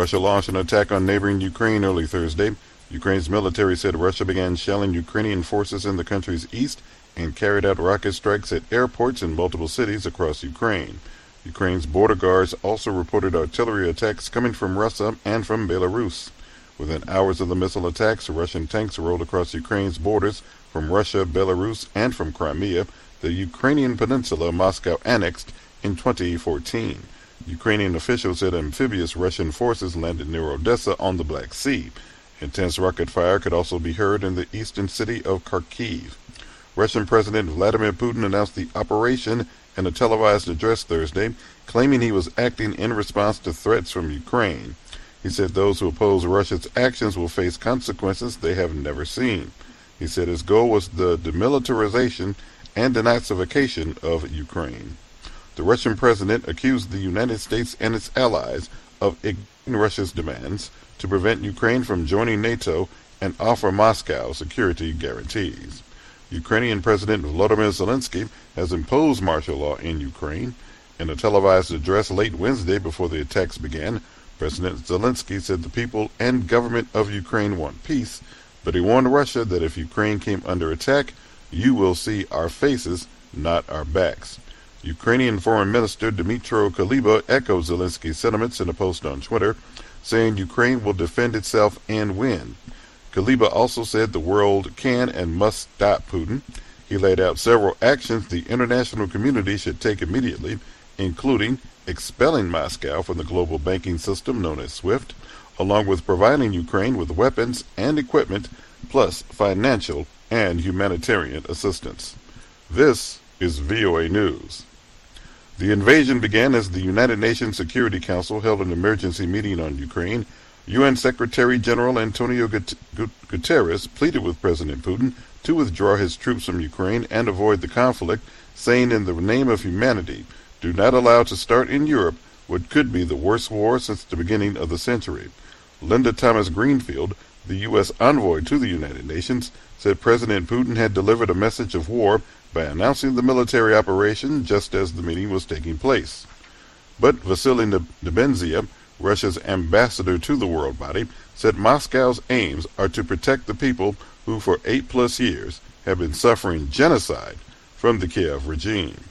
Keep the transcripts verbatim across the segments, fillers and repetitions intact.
Russia launched an attack on neighboring Ukraine early Thursday. Ukraine's military said Russia began shelling Ukrainian forces in the country's east and carried out rocket strikes at airports in multiple cities across Ukraine. Ukraine's border guards also reported artillery attacks coming from Russia and from Belarus. Within hours of the missile attacks, Russian tanks rolled across Ukraine's borders from Russia, Belarus, and from Crimea, the Ukrainian peninsula Moscow annexed in twenty fourteen. Ukrainian officials said amphibious Russian forces landed near Odessa on the Black Sea. Intense rocket fire could also be heard in the eastern city of Kharkiv. Russian President Vladimir Putin announced the operation in a televised address Thursday, claiming he was acting in response to threats from Ukraine. He said those who oppose Russia's actions will face consequences they have never seen. He said his goal was the demilitarization and denazification of Ukraine. The Russian president accused the United States and its allies of ignoring Russia's demands to prevent Ukraine from joining NATO and offer Moscow security guarantees. Ukrainian President Volodymyr Zelensky has imposed martial law in Ukraine. In a televised address late Wednesday before the attacks began, President Zelensky said the people and government of Ukraine want peace, but he warned Russia that if Ukraine came under attack, you will see our faces, not our backs. Ukrainian Foreign Minister Dmytro Kuleba echoed Zelensky's sentiments in a post on Twitter, saying Ukraine will defend itself and win. Kuleba also said the world can and must stop Putin. He laid out several actions the international community should take immediately, including expelling Moscow from the global banking system known as SWIFT, along with providing Ukraine with weapons and equipment, plus financial and humanitarian assistance. This is V O A News. The invasion began as the United Nations Security Council held an emergency meeting on Ukraine. U N Secretary General Antonio Guterres pleaded with President Putin to withdraw his troops from Ukraine and avoid the conflict, saying in the name of humanity, do not allow to start in Europe what could be the worst war since the beginning of the century. Linda Thomas-Greenfield, the U S envoy to the United Nations, said President Putin had delivered a message of war by announcing the military operation just as the meeting was taking place. But Vasily Nebenzia, Russia's ambassador to the world body, said Moscow's aims are to protect the people who for eight plus years have been suffering genocide from the Kiev regime.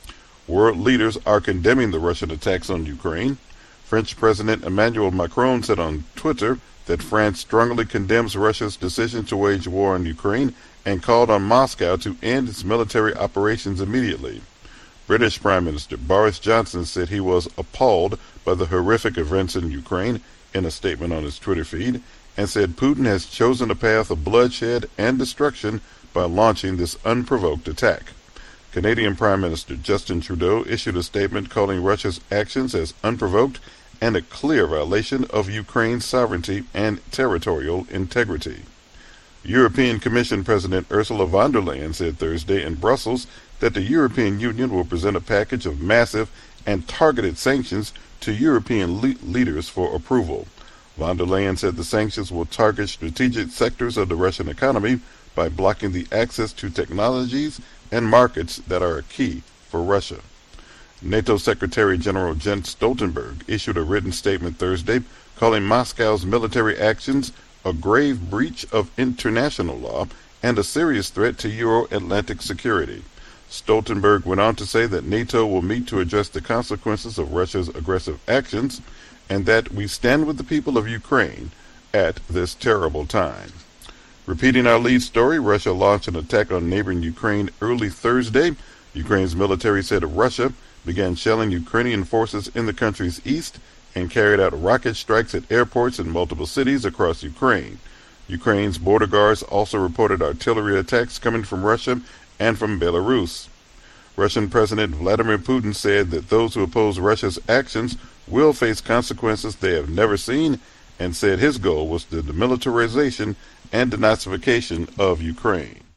World leaders are condemning the Russian attacks on Ukraine. French President Emmanuel Macron said on Twitter that France strongly condemns Russia's decision to wage war on Ukraine and called on Moscow to end its military operations immediately. British Prime Minister Boris Johnson said he was appalled by the horrific events in Ukraine in a statement on his Twitter feed, and said Putin has chosen a path of bloodshed and destruction by launching this unprovoked attack. Canadian Prime Minister Justin Trudeau issued a statement calling Russia's actions as unprovoked and a clear violation of Ukraine's sovereignty and territorial integrity. European Commission President Ursula von der Leyen said Thursday in Brussels that the European Union will present a package of massive and targeted sanctions to European le- leaders for approval. Von der Leyen said the sanctions will target strategic sectors of the Russian economy by blocking the access to technologies and markets that are a key for Russia. NATO Secretary General Jens Stoltenberg issued a written statement Thursday calling Moscow's military actions a grave breach of international law and a serious threat to Euro-Atlantic security. Stoltenberg went on to say that NATO will meet to address the consequences of Russia's aggressive actions and that we stand with the people of Ukraine at this terrible time. Repeating our lead story, Russia launched an attack on neighboring Ukraine early Thursday. Ukraine's military said Russia began shelling Ukrainian forces in the country's east and carried out rocket strikes at airports in multiple cities across Ukraine. Ukraine's border guards also reported artillery attacks coming from Russia and from Belarus. Russian President Vladimir Putin said that those who oppose Russia's actions will face consequences they have never seen, and said his goal was the demilitarization and denazification of Ukraine.